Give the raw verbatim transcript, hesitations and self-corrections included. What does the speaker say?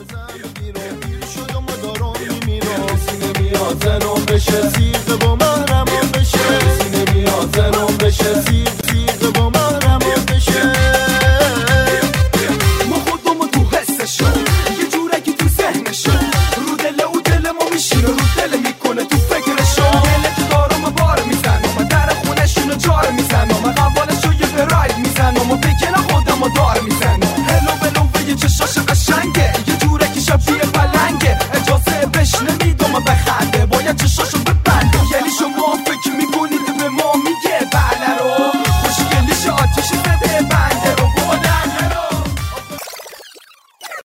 دیر شد و مدارم میمیرم کسی نمیاد زنم بشه سیغه با محرمم بشه کسی نمیاد زنم بشه سیغه با محرمم بشه ما خودمو تو حسشو یه جورکی تو ذهنشو رو دل او دل ما میشینه رو دل میکنه تو فکرشو دلت دارم بار میزنم در خونشونو جار میزنم قوالشو یه براید میزنم و بکنه خودمو دار میزنم هلو بلو به یه چشاش قشنگه یه جورکی شبیه پلنگه اجازه بش نمیدم بخنده